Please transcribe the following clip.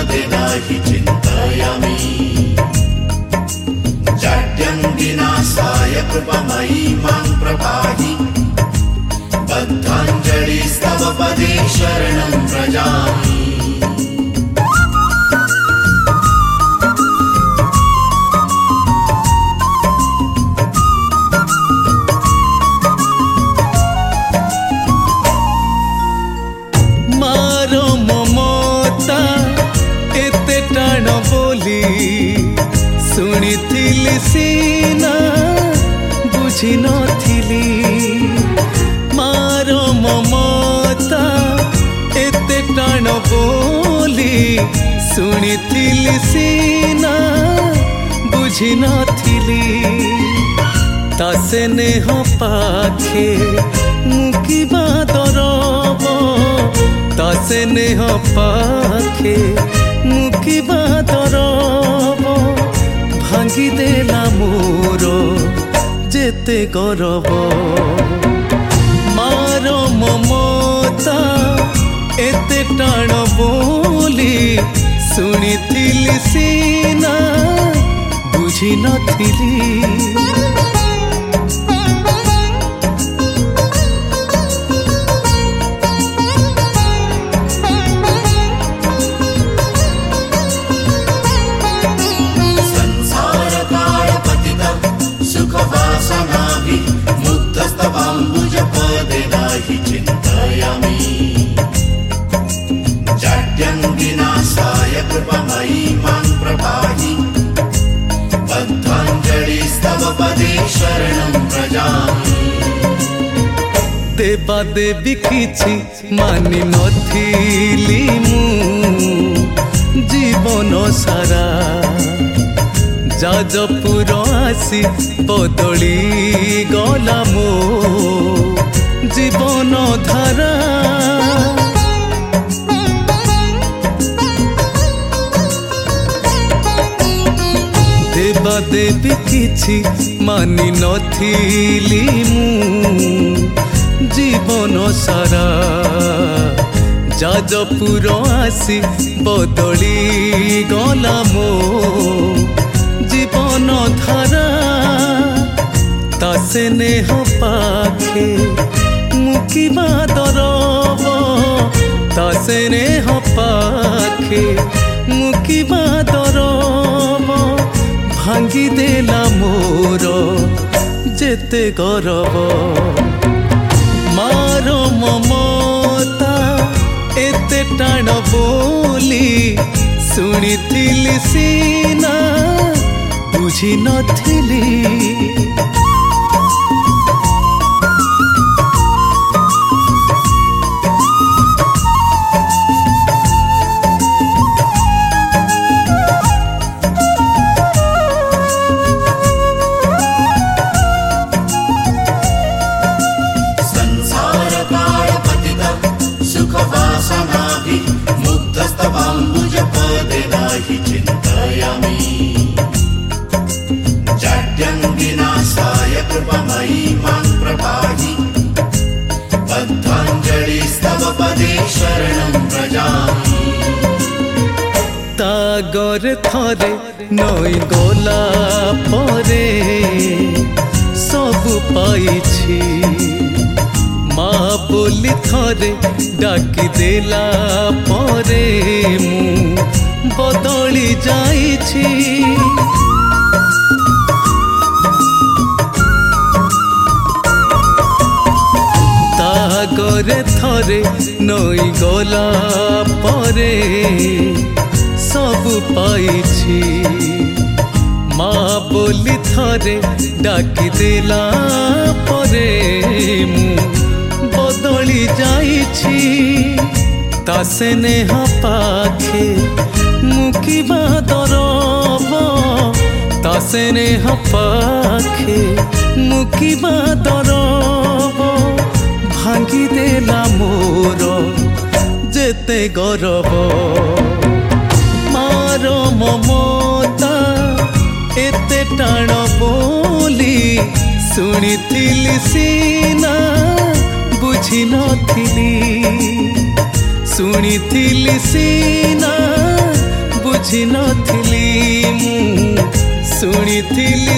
पदे नहि चिन्तयामि जाड्यं विनाशाय कृपामयी मां प्रपाहि बद्धाञ्जलिस्तव पदे शरणं व्रजामि शुणिथिली सीना बुझी नथिली मारो ममता एते टाण बोली शुणिथिली सीना बुझी नथिली ता स्नेह पाखे मुकिबा दरब ता स्नेह पाखे मुकिबा दरब भांगी देला मोर जेते गरब मारो ममता एते टाण बोली शुणिथिली सीना बुझी नथिली मुग्धस्तवाम्बुजपदे नहि चिन्तयामि जाड्यं विनाशाय कृपामयी मां प्रपाहि बद्धाञ्जलिस्तव पदे शरणं व्रजामि देवा देवी किछि मानि नथिली मु जीवन सारा जाजपुर आसी बदली गला मो जीवन धारा देवा देवी किछि मानि नथिली मु जीवन सारा जाजपुर आसी बदली गला मो जीवन धारा ता स्नेह पाखे मुकिबा दरब ता स्नेह पाखे मुकिबा दरब भांगी देला मोर जेते गरब मारो ममता एते टाण बोली शुणिथिली सीना बुझी नथिली मुग्धस्तवाम्बुजपदे नहि चिन्तयामि जाड्यं विनाशाय कृपामयी मां प्रपाहि बद्धाञ्जलिस्तव पदे शरणं व्रजामि तागर थरे नई गला परे सबु पाइछि माँ बोली थरे डाकी देला परे मु बदली जाइछि तागरे थरे नई गला परे सबु पाइछि माँ बोली थरे डाकी देला परे मु बदली जाइछि ता स्नेह पाखे मुकिबा दरब ता स्नेह पाखे मुकिबा दरब भांगी देला मोर जेते गरब मारो ममता एते टाण बोली शुणिथिली सीना बुझी नथिली शुणिथिली सीना बुझी नथिली मु शुणिथिली